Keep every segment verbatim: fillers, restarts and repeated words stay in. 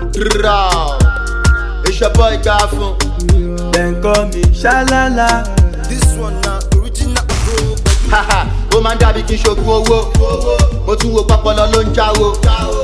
Raw. It's your boy Gafun. Then call me Shalala. This one na original bro. Haha, ó máa ń dàbí kí n ṣògùn owó. Mo tún wo pápọ̀lọ́ ló ń jáwó.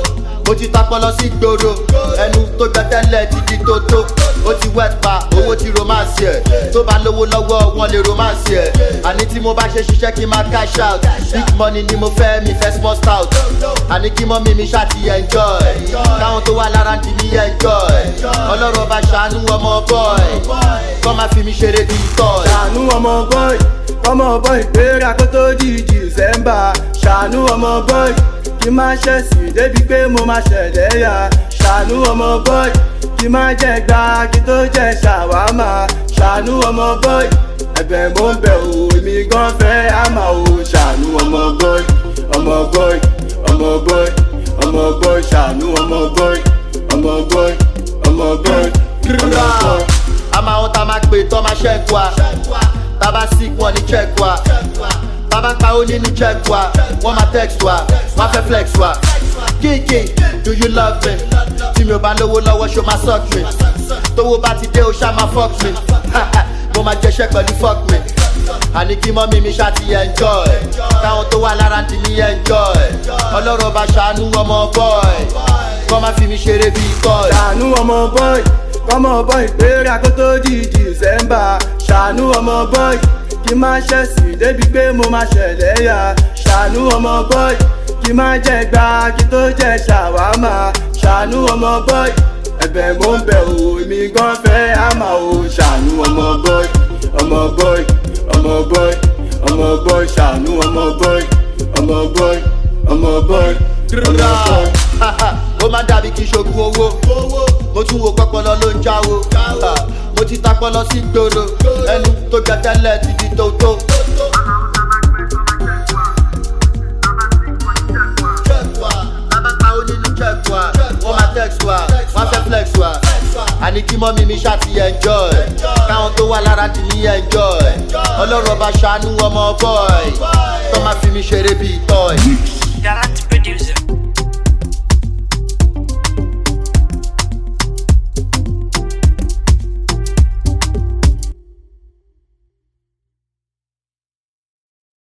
Mo ti tapọ̀lọ́ sí gbòòrò. Ẹnu tó gbẹ tẹ́lẹ̀ ti di tótó. Ó ti wet pa owó ti romance ẹ̀. Tó bá lówó lọ́wọ́ wọn lè romance ẹ̀. Àní tí mo bá ṣe ṣiṣẹ́ kí n máa cash out. Big money ni mo fẹ́ mi fẹ́ small stout. Àní kí mọ́mí mi ṣáàtì enjoy. Káwọn tó wà lára ń di mi enjoy. Ọlọ́run ọba ṣàánú ọmọ boy. Kọ́ máa fi mi ṣeré bí toy. Ṣàánú ọmọ boy, ọmọ boy gbéra kó tó di December. Ṣàánú ọmọ boy, kí má ṣẹ̀sìn débi pé mo máa ṣẹ̀lẹ̀ yá. Ṣàánú ọmọ boy, kí má jẹ gbá kí tó jẹ ṣàwámà. Ṣàánú ọmọ boy, ẹ̀bẹ̀ mo ń bẹ̀ o, èmi gan fẹ́ àmà o. Ṣàánú ọmọ boy, ọmọ boy, ọmọ boy, ọmọ boy. Ṣàánú ọmọ boy, ọmọ boy, ọmọ boy, ọmọ boy. A máa ń ta máa pè tọ́ máa ṣẹ́kù wa. Tábà sick wọ́n ní check wa. Bàbá pa ó nínú check wa. Wọ́n máa text wa. Wọ́n fẹ́ flex wa. Kiki, do you love me? Tí mi ò bá lówó lọ́wọ́ ṣo máa suck me. Tówó bá ti dé o ṣá máa fuck me. Mo máa jẹṣẹ́ pẹ̀lú fuck me. Àní kí mọ́mí mi ṣá ti enjoy. Káwọn tó wà lára ń di mi enjoy. Ọlọ́run ọba ṣàánú ọmọ boy. Kọ́ máa fi mi ṣeré bí toy. Ṣàánú ọmọ boy, ọmọ boy gbéra kó tó di December. Ṣàánú ọmọ boy, kí má ṣẹ̀sìn débi pé mo máa ṣẹ̀lẹ̀ yá. Ṣàánú ọmọ boy, kí má jẹ gbá kí tó jẹ ṣàwámà. Ṣàánú ọmọ boy, ẹ̀bẹ̀ mo ń bẹ̀ o, èmi gan fẹ́ àmà o. Ṣàánú ọmọ boy, ọmọ boy, ọmọ boy, ọmọ boy. Ṣàánú ọmọ boy, ọmọ boy, ọmọ boy, ọmọ boy. Ó máa dàbí kí n ṣògùn owó. Mo tún wo pápọ̀lọ́ ló ń jáwó. Mo ti tapọ̀lọ́ sí gbòòrò. Ẹnu tó gbẹ tẹ́lẹ̀ ti di tótó. Bàbá pa ó nínú check wa. Wọ́n máa text wa. Wọ́n fẹ́ flex wa. Àní kí mọ́mí mi ṣáàtì enjoy. Káwọn tó wà lára ti ní enjoy. Ọlọ́run ọba ṣàánú ọmọ boy. Kọ́ máa fi mi ṣeré bí toy.